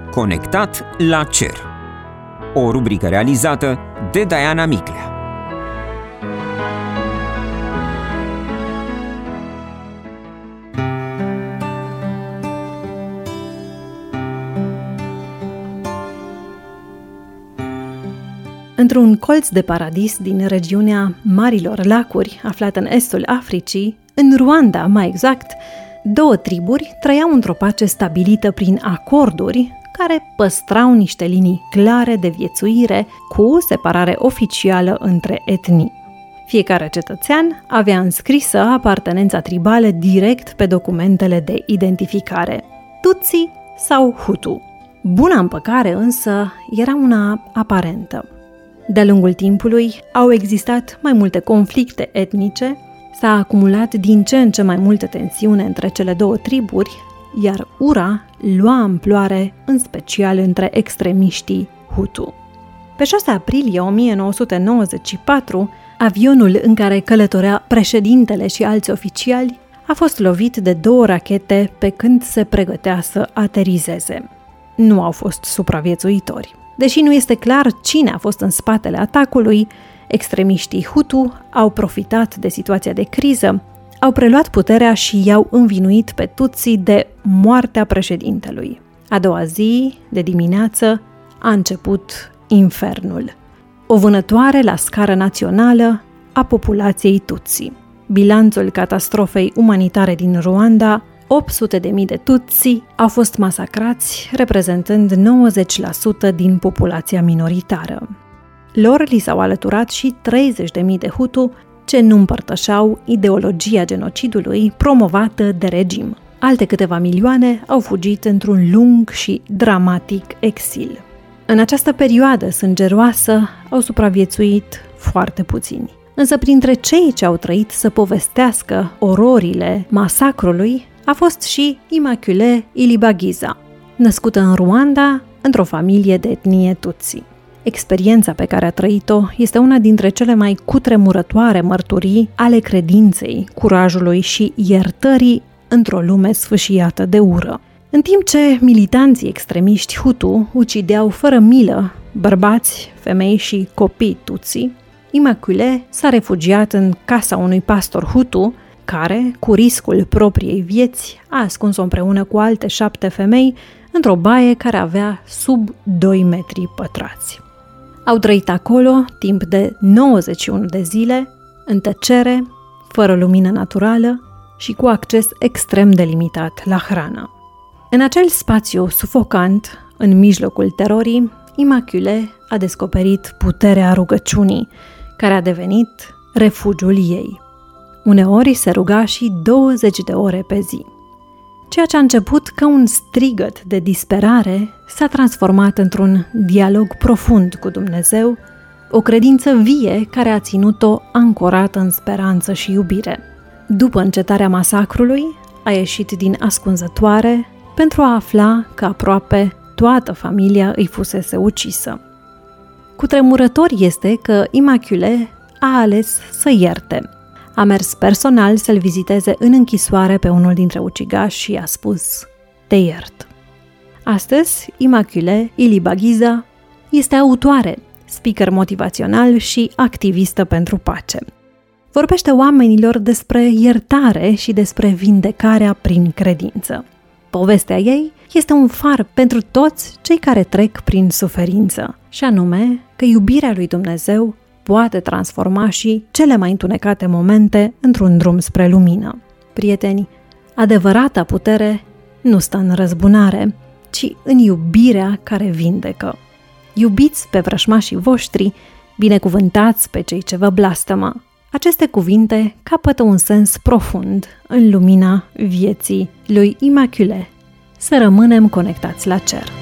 Conectat la cer. O rubrică realizată de Diana Miclea. Într-un colț de paradis din regiunea Marilor Lacuri, aflată în estul Africii, în Rwanda mai exact, două triburi trăiau într-o pace stabilită prin acorduri care păstrau niște linii clare de viețuire cu separare oficială între etnii. Fiecare cetățean avea înscrisă apartenența tribală direct pe documentele de identificare, Tutsi sau Hutu. Buna împăcare însă era una aparentă. De-a lungul timpului au existat mai multe conflicte etnice, s-a acumulat din ce în ce mai multă tensiune între cele două triburi, iar ura lua amploare, în special între extremiștii Hutu. Pe 6 aprilie 1994, avionul în care călătorea președintele și alți oficiali a fost lovit de 2 rachete pe când se pregătea să aterizeze. Nu au fost supraviețuitori. Deși nu este clar cine a fost în spatele atacului, extremiștii Hutu au profitat de situația de criză, au preluat puterea și i-au învinuit pe Tutsi de moartea președintelui. A doua zi, de dimineață, a început infernul. O vânătoare la scară națională a populației Tutsi. Bilanțul catastrofei umanitare din Rwanda: 800.000 de Tutsi au fost masacrați, reprezentând 90% din populația minoritară. Lor li s-au alăturat și 30.000 de Hutu, ce nu împărtășeau ideologia genocidului promovată de regim. Alte câteva milioane au fugit într-un lung și dramatic exil. În această perioadă sângeroasă au supraviețuit foarte puțini. Însă printre cei ce au trăit să povestească ororile masacrului a fost și Immaculée Ilibagiza, născută în Rwanda, într-o familie de etnie Tutsi. Experiența pe care a trăit-o este una dintre cele mai cutremurătoare mărturii ale credinței, curajului și iertării într-o lume sfâșiată de ură. În timp ce militanții extremiști Hutu ucideau fără milă bărbați, femei și copii Tutsi, Immaculée s-a refugiat în casa unui pastor Hutu, care, cu riscul propriei vieți, a ascuns-o împreună cu alte 7 femei într-o baie care avea sub 2 metri pătrați. Au trăit acolo timp de 91 de zile, în tăcere, fără lumină naturală și cu acces extrem de limitat la hrană. În acel spațiu sufocant, în mijlocul terorii, Immaculée a descoperit puterea rugăciunii, care a devenit refugiul ei. Uneori se ruga și 20 de ore pe zi. Ceea ce a început ca un strigăt de disperare s-a transformat într-un dialog profund cu Dumnezeu, o credință vie care a ținut-o ancorată în speranță și iubire. După încetarea masacrului, a ieșit din ascunzătoare pentru a afla că aproape toată familia îi fusese ucisă. Cutremurător este că Immaculée a ales să ierte. A mers personal să-l viziteze în închisoare pe unul dintre ucigași și i-a spus: "Te iert." Astăzi, Immaculée Ilibagiza este autoare, speaker motivațional și activistă pentru pace. Vorbește oamenilor despre iertare și despre vindecarea prin credință. Povestea ei este un far pentru toți cei care trec prin suferință, și anume că iubirea lui Dumnezeu poate transforma și cele mai întunecate momente într-un drum spre lumină. Prieteni, adevărata putere nu stă în răzbunare, ci în iubirea care vindecă. Iubiți pe vrășmașii voștri, binecuvântați pe cei ce vă blastămă. Aceste cuvinte capătă un sens profund în lumina vieții lui Immaculée. Să rămânem conectați la cer.